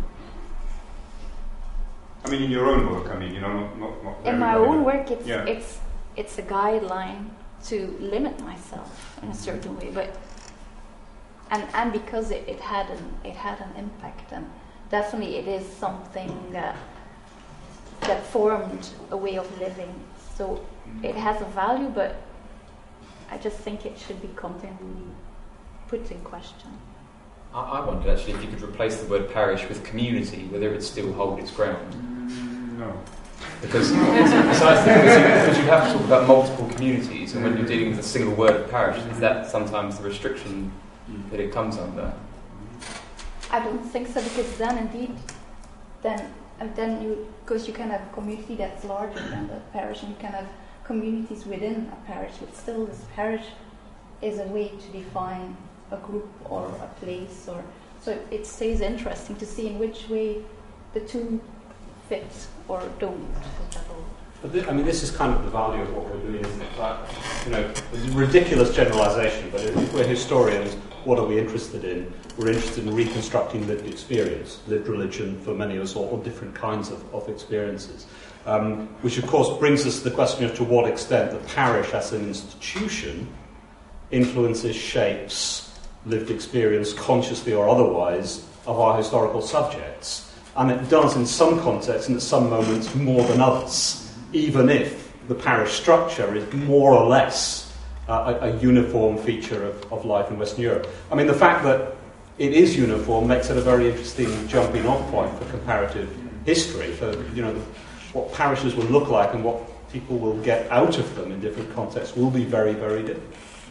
I mean, in your own work, I mean, you know, not not. not in my own work, it's yeah. it's it's a guideline to limit myself in a certain way, but and and because it, it had an it had an impact, and definitely it is something that. that formed a way of living. So it has a value, but I just think it should be continually put in question. I, I wondered actually if you could replace the word parish with community, whether it would still hold its ground. No. Because precisely because you, because you have to talk about multiple communities, and when you're dealing with a single word of parish, is that sometimes the restriction that it comes under? I don't think so, because then indeed, then And then you, because you can have a community that's larger than the parish, and you can have communities within a parish, but still this parish is a way to define a group or a place, or so it stays interesting to see in which way the two fit or don't fit at all. But th- I mean, this is kind of the value of what we're doing, isn't it? Like, you know, it's a ridiculous generalisation, but if we're historians, what are we interested in? We're interested in reconstructing lived experience, lived religion for many of us, or, or different kinds of, of experiences. Um, which, of course, brings us to the question of to what extent the parish as an institution influences, shapes lived experience, consciously or otherwise, of our historical subjects. And it does in some contexts and at some moments more than others, even if the parish structure is more or less uh, a, a uniform feature of, of life in Western Europe. I mean, the fact that it is uniform makes it a very interesting jumping off point for comparative history, for, you know, what parishes will look like and what people will get out of them in different contexts will be very, very different.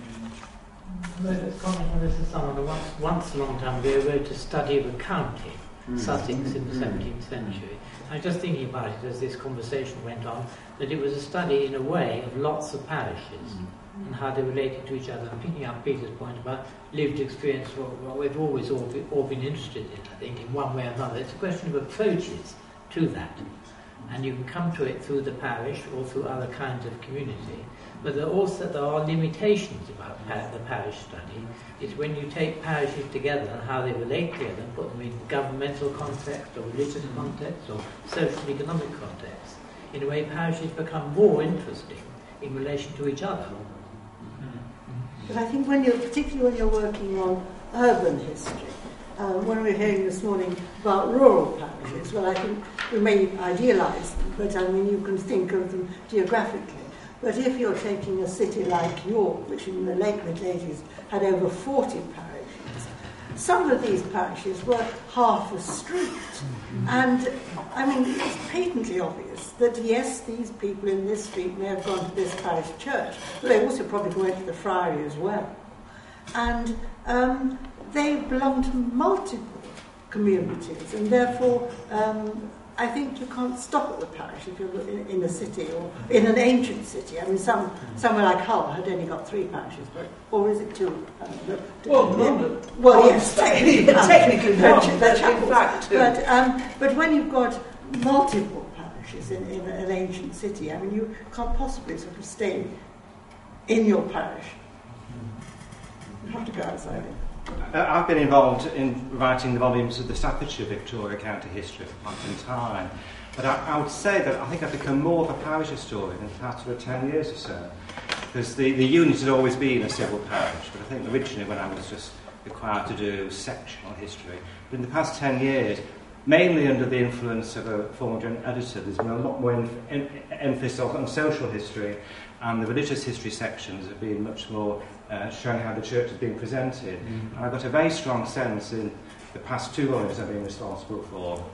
Let's comment on this as someone once, once a long time ago wrote a study of a county, mm. Sussex, in the seventeenth century. I was just thinking about it as this conversation went on, that it was a study in a way of lots of parishes mm. and how they related to each other. I'm picking up Peter's point about lived experience, what we've always all, be, all been interested in, I think, in one way or another. It's a question of approaches to that. And you can come to it through the parish or through other kinds of community. But there also there are limitations about par- the parish study. It's when you take parishes together and how they relate together and put them in governmental context or religious context or social economic context. In a way, parishes become more interesting in relation to each other. But I think when you're, particularly when you're working on urban history, Um, when we were hearing this morning about rural parishes, well, I think we may idealise them, but I mean, you can think of them geographically. But if you're taking a city like York, which in the late mid-eighties had over forty parishes, some of these parishes were half a street. And, I mean, it's patently obvious that, yes, these people in this street may have gone to this parish church, but they also probably went to the friary as well. And um, they belong to multiple communities, and therefore um, I think you can't stop at the parish if you're in, in a city or in an ancient city. I mean, some somewhere like Hull had only got three parishes, but or is it two? Um, but, well, yeah, well, well, yes, technically, technically, one, but in fact, two. But um, but when you've got multiple parishes in, in an ancient city, I mean, you can't possibly sort of stay in your parish. You have to go outside it. I've been involved in writing the volumes of the Staffordshire Victoria County history for quite some time, but I, I would say that I think I've become more of a parish historian in the past sort of ten years or so, because the, the unit had always been a civil parish, but I think originally when I was just required to do sectional history, but in the past ten years, mainly under the influence of a former joint editor, there's been a lot more em- em- emphasis on social history, and the religious history sections have been much more uh, showing how the church has been presented. Mm. And I've got a very strong sense in the past two volumes I've been responsible for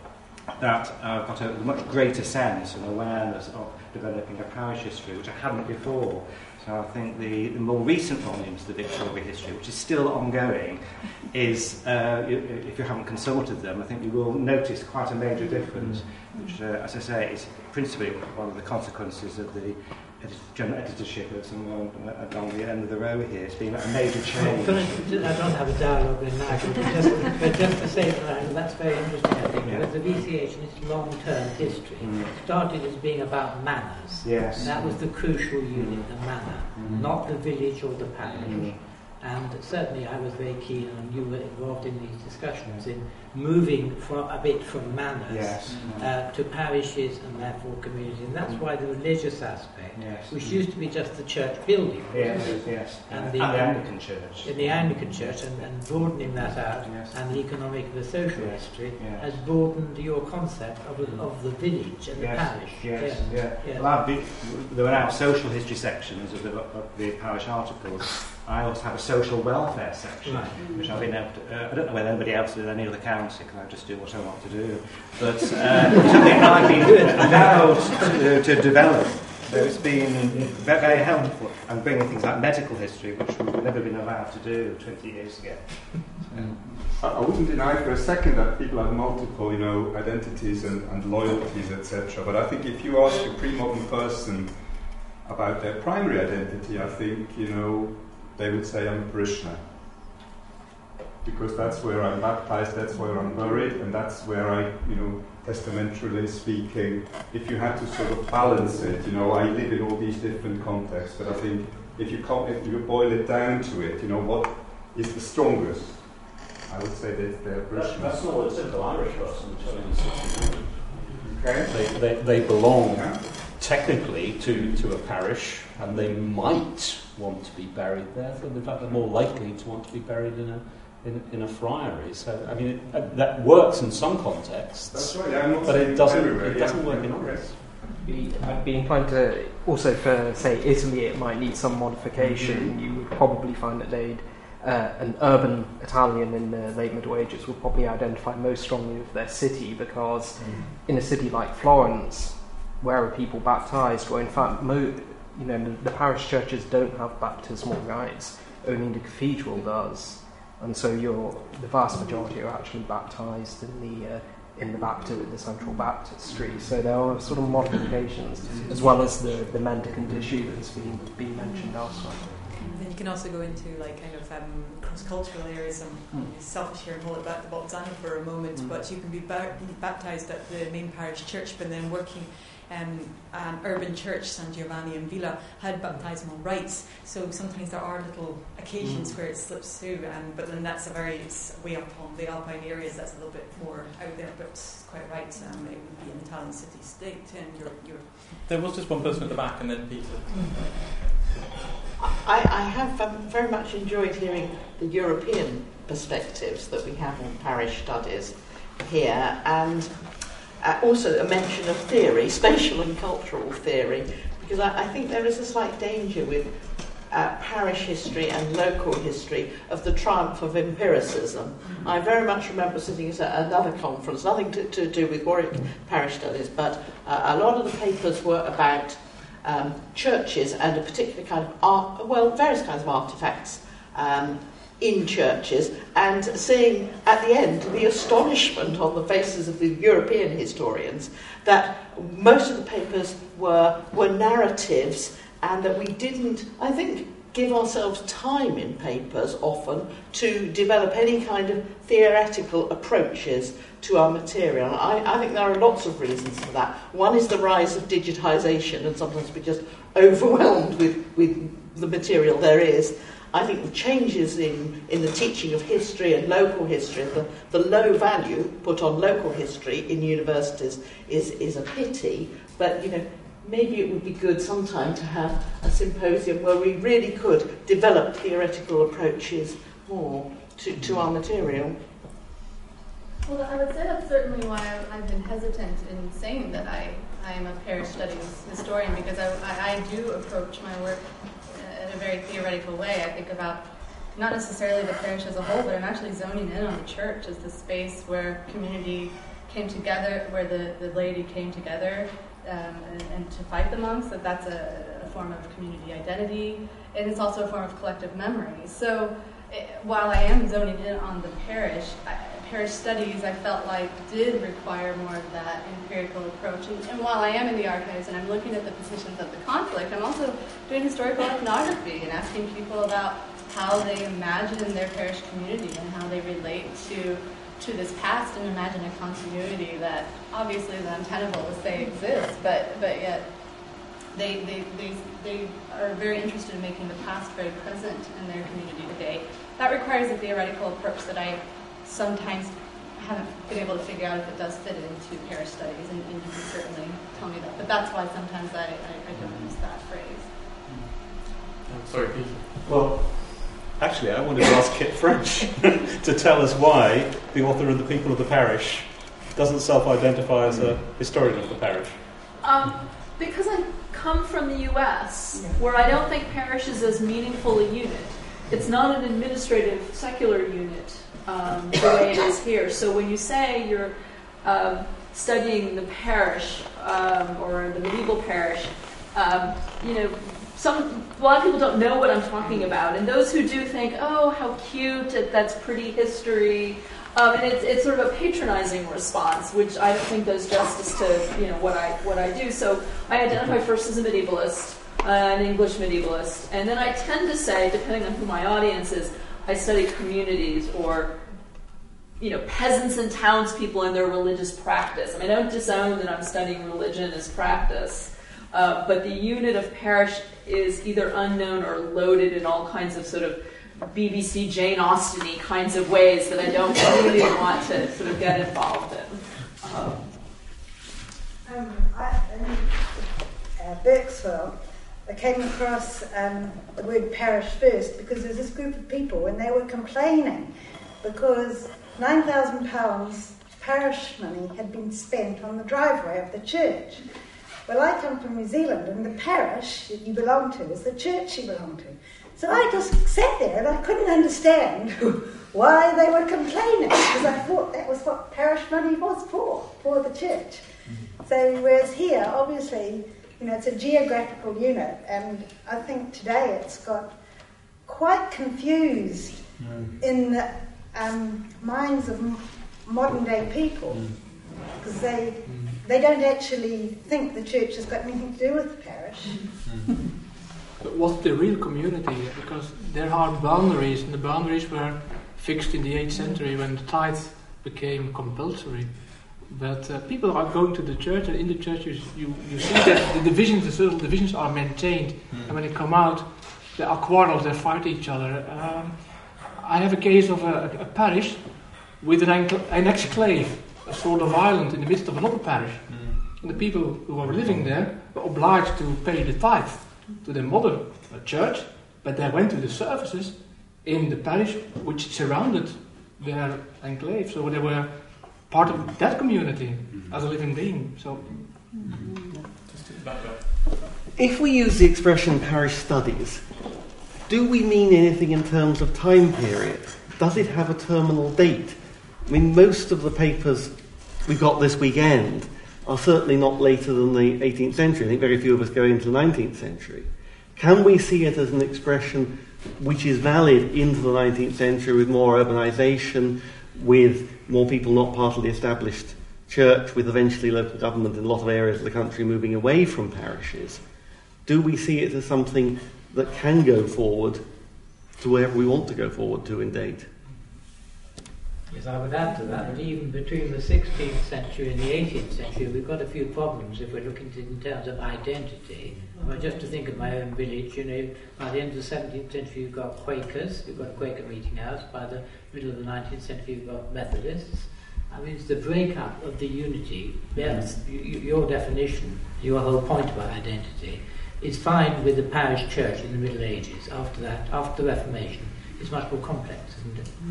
that I've got a much greater sense and awareness of developing a parish history, which I hadn't before. So I think the, the more recent volumes of the Victoria history, which is still ongoing, is, uh, if you haven't consulted them, I think you will notice quite a major difference, which, uh, as I say, is principally one of the consequences of the general editorship of someone along the end of the row here. It's been a major change. I don't have a dialogue with Nigel, but just, but just to say that, that's very interesting, I think, yeah. because the V C H in its long-term history mm. started as being about manners. Yes. That was the crucial unit, the manor, mm. not the village or the parish. Mm. And certainly I was very keen, and you were involved in these discussions, in moving from, a bit from manners yes. uh, to parishes and therefore community. And that's why the religious aspect, yes. which used to be just the church building, yes, yes. and, and the, the Anglican Church, in the Anglican Church, and, and broadening that out, yes. and the economic and the social yes. history yes. has broadened your concept of, mm. of the village and yes. the parish. Yes, yes. yeah. yes. Well, be, there were now social history sections of the, of the parish articles. I also have a social welfare section, right. which I've been able to, uh, I don't know whether anybody else does any other county, because I just do what I want to do, but uh, something I've been allowed to, to develop. So it's been very, very helpful, and bringing things like medical history, which we've never been allowed to do twenty years ago. So. I wouldn't deny for a second that people have multiple, you know, identities and, and loyalties, et cetera. But I think if you ask a pre-modern person about their primary identity, I think, you know, they would say I'm a parishioner. Because that's where I'm baptized, that's where I'm buried, and that's where I, you know, testamentarily speaking, if you had to sort of balance it, you know, I live in all these different contexts, but I think if you can't, if you boil it down to it, you know, what is the strongest? I would say that they're parishioners. That's not what it said to Irish person in sixteen hundred. Okay. They, they, they belong yeah. technically to, to a parish, and they might want to be buried there. So in fact, they're more likely to want to be buried in a in, in a friary. So I mean, it, that works in some contexts. That's right. Yeah, I'm not but it doesn't. everywhere, It doesn't yeah. work in others. I'd be inclined to also for say Italy, it might need some modification. Mm-hmm. You would probably find that they'd uh, an urban Italian in the late Middle Ages would probably identify most strongly with their city, because mm-hmm. in a city like Florence, where are people baptized? Well, in fact, mo- you know, the, the parish churches don't have baptismal rites. Only the cathedral does, and so you're the vast majority are actually baptized in the uh, in the Baptist, the Central Baptistry. So there are sort of modifications, as well as the, the mendicant issue that's been been mentioned elsewhere. And then you can also go into like kind of um, cross-cultural areas. I'm mm. selfish here and hold it back to Bolzano for a moment, mm. but you can be ba- baptized at the main parish church, but then working. Um, an urban church, San Giovanni in Villa, had baptismal rites. So sometimes there are little occasions mm. where it slips through, and but then that's a very it's way up on the Alpine areas. That's a little bit more out there, but quite right. Um, it would be an Italian city-state, and you're, you're. There was just one person at the back, and then Peter. I, I have um, very much enjoyed hearing the European perspectives that we have on parish studies here, and. Uh, also a mention of theory, spatial and cultural theory, because I, I think there is a slight danger with uh, parish history and local history of the triumph of empiricism. Mm-hmm. I very much remember sitting at a, another conference, nothing to, to do with Warwick parish studies, but uh, a lot of the papers were about um, churches and a particular kind of art, well, various kinds of artefacts um, in churches, and seeing at the end the astonishment on the faces of the European historians that most of the papers were were narratives, and that we didn't, I think, give ourselves time in papers often to develop any kind of theoretical approaches to our material. I, I think there are lots of reasons for that. One is the rise of digitisation, and sometimes we're just overwhelmed with, with the material there is. I think the changes in, in the teaching of history and local history, the, the low value put on local history in universities is, is a pity. But, you know, maybe it would be good sometime to have a symposium where we really could develop theoretical approaches more to, to our material. Well, I would say that's certainly why I've been hesitant in saying that I, I am a parish studies historian, because I, I, I do approach my work in a very theoretical way. I think about not necessarily the parish as a whole, but I'm actually zoning in on the church as the space where community came together, where the, the laity came together um, and, and to fight the monks, that that's a, a form of community identity, and it's also a form of collective memory. So it, while I am zoning in on the parish, I, parish studies I felt like did require more of that empirical approach. And, and while I am in the archives and I'm looking at the positions of the conflict, I'm also doing historical ethnography and asking people about how they imagine their parish community and how they relate to to this past and imagine a continuity that obviously is untenable to say exists, but but yet they they, they they are very interested in making the past very present in their community today. That requires a theoretical approach that I sometimes haven't been able to figure out if it does fit into parish studies, and, and you can certainly tell me that. But that's why sometimes I, I, I don't use that phrase. Sorry, Peter. Well, actually, I wanted to ask Kit French to tell us why the author of The People of the Parish doesn't self-identify as a historian of the parish. Um, because I come from the U S, where I don't think parish is as meaningful a unit. It's not an administrative, secular unit um, the way it is here. So when you say you're um, studying the parish um, or the medieval parish, um, you know, some a lot of people don't know what I'm talking about, and those who do think, "Oh, how cute! That's pretty history," um, and it's it's sort of a patronizing response, which I don't think does justice to you know what I what I do. So I identify first as a medievalist. Uh, an English medievalist, and then I tend to say, depending on who my audience is, I study communities or, you know, peasants and townspeople and their religious practice. I mean, I don't disown that I'm studying religion as practice, uh, but the unit of parish is either unknown or loaded in all kinds of sort of B B C Jane Austen-y kinds of ways that I don't really want to sort of get involved in. Um, um, I, in uh, Berksville, I came across um, the word parish first because there's this group of people and they were complaining because nine thousand pounds parish money had been spent on the driveway of the church. Well, I come from New Zealand and the parish that you belong to is the church you belong to. So I just sat there and I couldn't understand why they were complaining because I thought that was what parish money was for, for the church. So whereas here, obviously, you know, it's a geographical unit, and I think today it's got quite confused mm. in the um, minds of m- modern-day people, because mm. they mm. they don't actually think the church has got anything to do with the parish. Mm. But what's the real community? Because there are boundaries, and the boundaries were fixed in the eighth century when the tithe became compulsory. But uh, people are going to the church, and in the church you, you, you see that the divisions, the social divisions are maintained. Mm. And when they come out, there are quarrels, they fight each other. Um, I have a case of a, a parish with an, an exclave, a sort of island in the midst of another parish. Mm. And the people who were living there were obliged to pay the tithe to their mother church, but they went to the services in the parish which surrounded their enclave. So they were part of that community as a living being. So, if we use the expression parish studies, do we mean anything in terms of time period? Does it have a terminal date? I mean, most of the papers we got this weekend are certainly not later than the eighteenth century. I think very few of us go into the nineteenth century. Can we see it as an expression which is valid into the nineteenth century with more urbanisation, with more people not part of the established church, with eventually local government in a lot of areas of the country moving away from parishes? Do we see it as something that can go forward to wherever we want to go forward to in date? Yes, I would add to that, that even between the sixteenth century and the eighteenth century, we've got a few problems if we're looking to, in terms of identity. I mean, just to think of my own village, you know, by the end of the seventeenth century you've got Quakers, you've got a Quaker meeting house. By the middle of the nineteenth century you've got Methodists. I mean, it's the breakup of the unity. Yes, you, you, your definition, your whole point about identity, is fine with the parish church in the Middle Ages. After that, after the Reformation, it's much more complex, isn't it?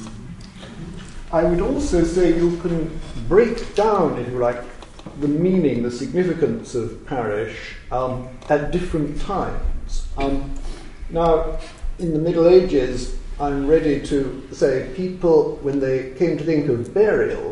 I would also say you can break down, if you like, the meaning, the significance of parish um, at different times. Um, now, in the Middle Ages, I'm ready to say people, when they came to think of burial,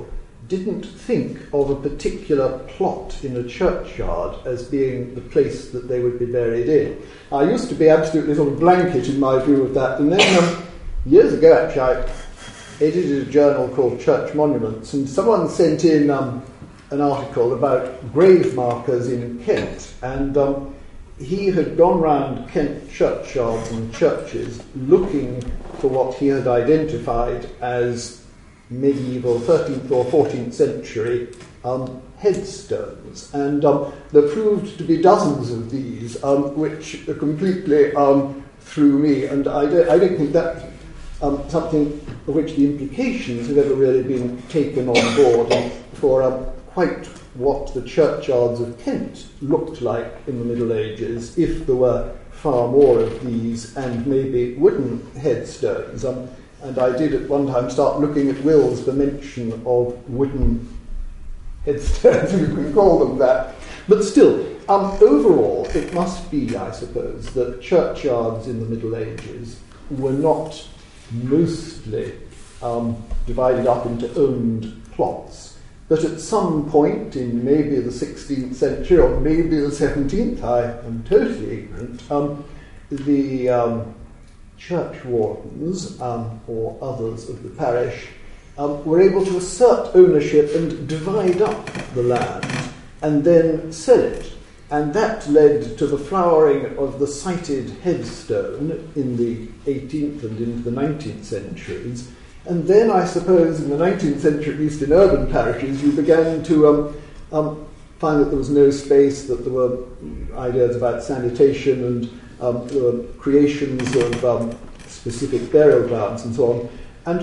didn't think of a particular plot in a churchyard as being the place that they would be buried in. I used to be absolutely sort of blanket in my view of that, and then um, years ago actually I edited a journal called Church Monuments, and someone sent in um, an article about grave markers in Kent, and um, he had gone round Kent churchyards and churches looking for what he had identified as medieval thirteenth or fourteenth century um, headstones, and um, there proved to be dozens of these, um, which completely um, threw me, and I don't, I don't think that's um, something of which the implications have ever really been taken on board, and for um, quite what the churchyards of Kent looked like in the Middle Ages, if there were far more of these, and maybe wooden headstones. Um, And I did at one time start looking at wills for mention of wooden headstones, if you can call them that. But still, um, overall, it must be, I suppose, that churchyards in the Middle Ages were not mostly um, divided up into owned plots, but at some point in maybe the sixteenth century or maybe the seventeenth, I am totally ignorant, um, the um, church wardens um, or others of the parish um, were able to assert ownership and divide up the land and then sell it. And that led to the flowering of the sited headstone in the eighteenth and into the nineteenth centuries. And then, I suppose, in the nineteenth century, at least in urban parishes, you began to um, um, find that there was no space, that there were ideas about sanitation, and um, there were creations of um, specific burial grounds and so on. And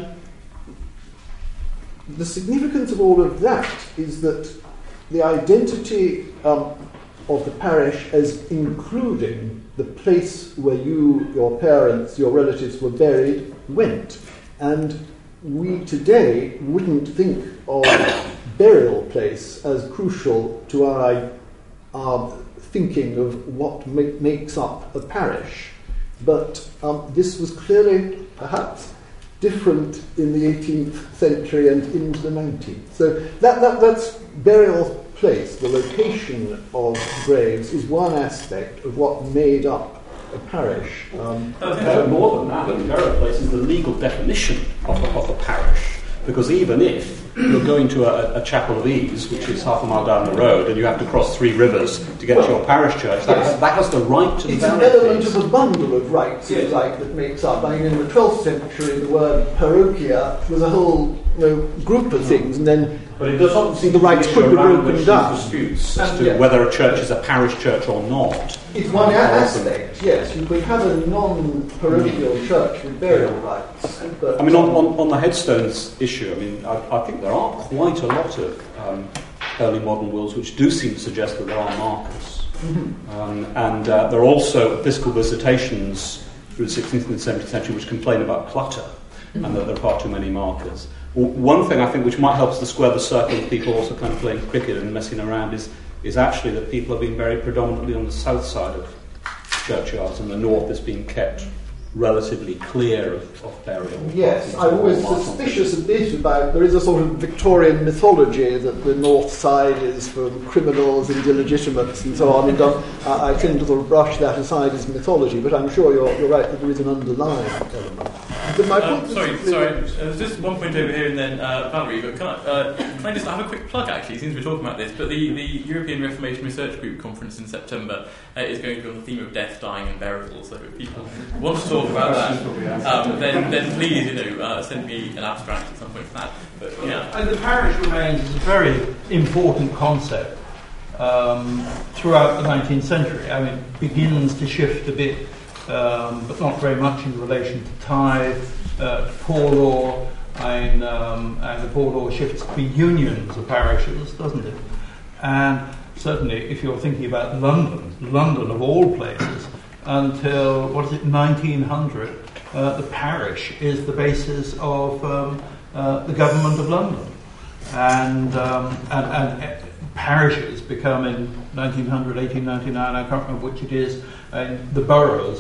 the significance of all of that is that the identity um, of the parish as including the place where you, your parents, your relatives were buried went. And we today wouldn't think of burial place as crucial to our, our thinking of what make, makes up a parish. But um, this was clearly, perhaps, different in the eighteenth century and into the nineteenth. So that, that that's burial place, the location of graves, is one aspect of what made up a parish. Um, uh, more than that, the burial place is the legal definition of a, of a parish. Because even if you're going to a, a chapel of ease, which is half a mile down the road, and you have to cross three rivers to get well, to your parish church, that, yes. that has the right to the burial place. It's an element of a bundle of rights, yes. if you like, that makes up. I mean, in the twelfth century, the word parochia was a whole you know, group of things, and then but it does not seem the rights could be broken down. Disputes as to yeah. whether a church is a parish church or not. It's one aspect, yes. You could have a non-parochial mm. church with burial rights. But I mean, on, on, on the headstones issue, I mean, I, I think there are quite a lot of um, early modern wills which do seem to suggest that there are markers. Mm-hmm. Um, and uh, there are also episcopal visitations through the sixteenth and seventeenth century which complain about clutter mm-hmm. and that there are far too many markers. One thing I think which might help us to square the circle of people also kind of playing cricket and messing around is, is actually that people have been very predominantly on the south side of churchyards, and the north has been kept relatively clear of, of burial. Yes, I'm always suspicious a bit about, there is a sort of Victorian mythology that the north side is for criminals and illegitimates and so on, and um, I, I tend to sort of brush that aside as mythology, but I'm sure you're, you're right that there is an underlying element. But my uh, sorry, sorry, uh, there's just one point over here and then uh, Valerie, but can I, uh, can I just have a quick plug actually, since we're talking about this, but the, the European Reformation Research Group conference in September uh, is going to be on the theme of death, dying and burial, so if people want to talk about that, um, then, then please, you know, uh, send me an abstract at some point for that. But, yeah. And the parish remains a very important concept um, throughout the nineteenth century. I mean, it begins to shift a bit, um, but not very much in relation to tithe, uh, poor law, and, um, and the poor law shifts to unions of parishes, doesn't it? And certainly, if you're thinking about London, London of all places, until, what is it, nineteen hundred, uh, the parish is the basis of um, uh, the government of London. And, um, and, and parishes become in nineteen hundred, eighteen ninety-nine, I can't remember which it is, uh, the boroughs.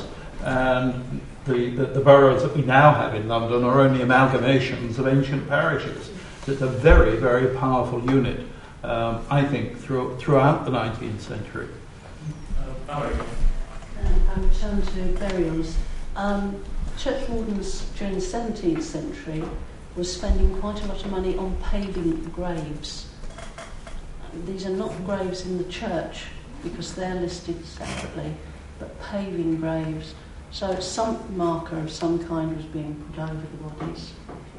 And the, the, the boroughs that we now have in London are only amalgamations of ancient parishes. It's a very, very powerful unit, um, I think, through, throughout the nineteenth century. Uh, Valerie. Uh, I return to burials. Um, church wardens during the seventeenth century were spending quite a lot of money on paving graves. These are not graves in the church because they're listed separately, but paving graves. So some marker of some kind was being put over the bodies.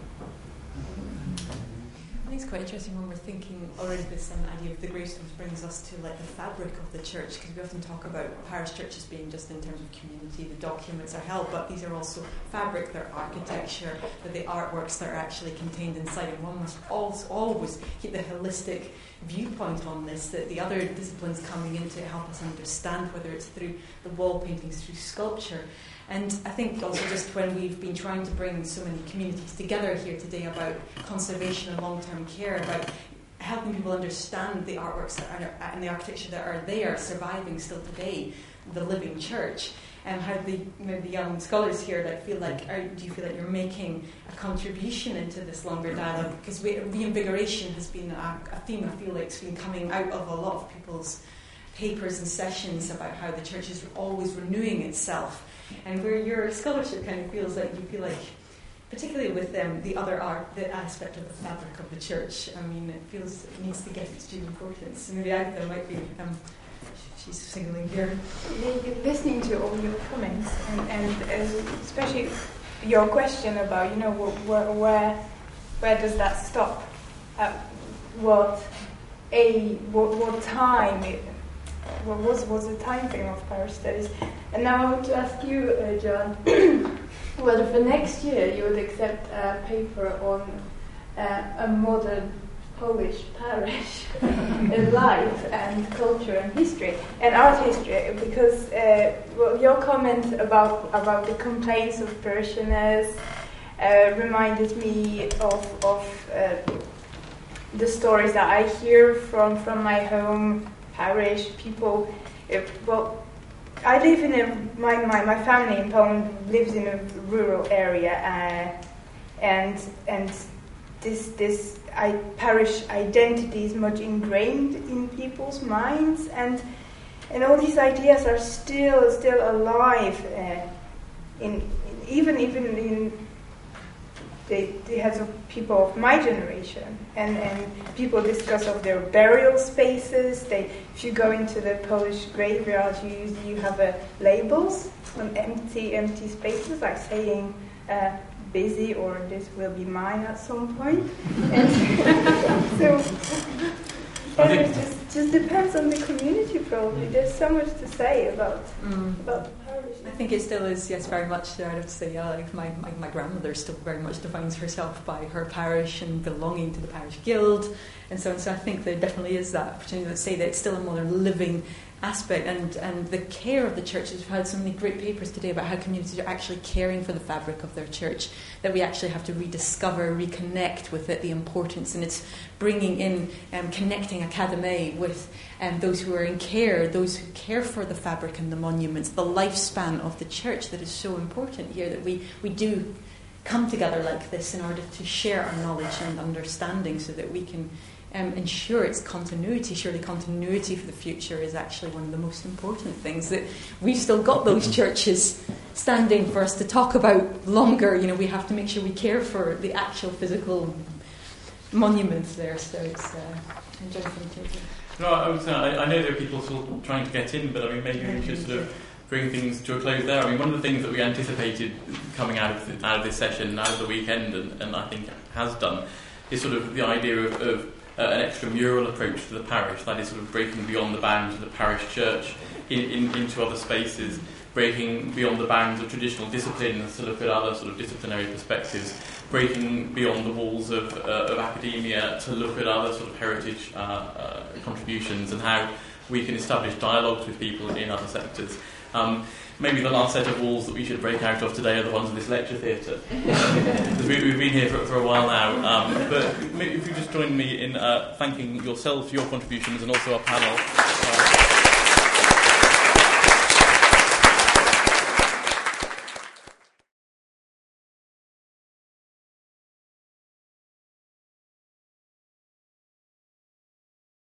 I think it's quite interesting when we're thinking already this um, idea of the gravestones brings us to like the fabric of the church, because we often talk about parish churches being just in terms of community, the documents are held, but these are also fabric, they're architecture, they're the artworks that are actually contained inside, and one must also always keep the holistic viewpoint on this, that the other disciplines coming in to help us understand, whether it's through the wall paintings, through sculpture. And I think also just when we've been trying to bring so many communities together here today about conservation and long-term care, about helping people understand the artworks that are, and the architecture that are there, surviving still today, the living church, and how the, you know, the young scholars here like feel like, are, do you feel that you're making a contribution into this longer dialogue? Because re- reinvigoration has been a, a theme, I feel like it's been coming out of a lot of people's papers and sessions about how the church is always renewing itself. And where your scholarship kind of feels like you feel like, particularly with um, the other art, the aspect of the fabric of the church, I mean, it feels it needs to get its due importance. Maybe I, there might be, um, she's signaling here. Listening to all your comments, and, and uh, especially your question about, you know, where where, where does that stop? At what a what, what time? It, what was was the time frame of parish studies? And now I want to ask you, uh, John, whether for next year you would accept a paper on uh, a modern Polish parish life and culture and history and art history, because uh, well, your comment about about the complaints of parishioners uh, reminded me of of uh, the stories that I hear from from my home parish. People, uh, well, I live in a my, my my family in Poland lives in a rural area, uh, and and this this I, parish identity is much ingrained in people's minds, and and all these ideas are still still alive uh, in, in even even in the, the heads of people of my generation, and, and people discuss of their burial spaces. They, if you go into the Polish graveyard, you usually you have uh, labels on empty empty spaces, like saying uh, busy or this will be mine at some point. And so and it just, just depends on the community, probably. There's so much to say about mm. about the parish. I think it still is, yes, very much there. I have to say, yeah, like my, my, my grandmother still very much defines herself by her parish and belonging to the parish guild and so on. So I think there definitely is that opportunity to say that it's still a more living aspect, and, and the care of the church. We've had so many great papers today about how communities are actually caring for the fabric of their church, that we actually have to rediscover, reconnect with it, the importance, and it's bringing in, um, connecting academy with um, those who are in care, those who care for the fabric and the monuments, the lifespan of the church that is so important here, that we, we do come together like this in order to share our knowledge and understanding so that we can Um, ensure its continuity. Surely continuity for the future is actually one of the most important things, that we've still got those churches standing for us to talk about longer. You know, we have to make sure we care for the actual physical monuments there. So it's uh, Jonathan. No, I, was, uh, I, I know there are people still trying to get in, but I mean, maybe we should sort of bring things to a close there. I mean, one of the things that we anticipated coming out of the, out of this session, out of the weekend, and, and I think has done, is sort of the idea of, of Uh, an extramural approach to the parish, that is sort of breaking beyond the bounds of the parish church in, in, into other spaces, breaking beyond the bounds of traditional disciplines to look at other sort of disciplinary perspectives, breaking beyond the walls of, uh, of academia to look at other sort of heritage uh, uh, contributions, and how we can establish dialogues with people in other sectors. Um, Maybe the last set of walls that we should break out of today are the ones of this lecture theatre. Because we, we've been here for, for a while now. Um, but maybe if you just join me in uh, thanking yourself for your contributions, and also our panel. Uh,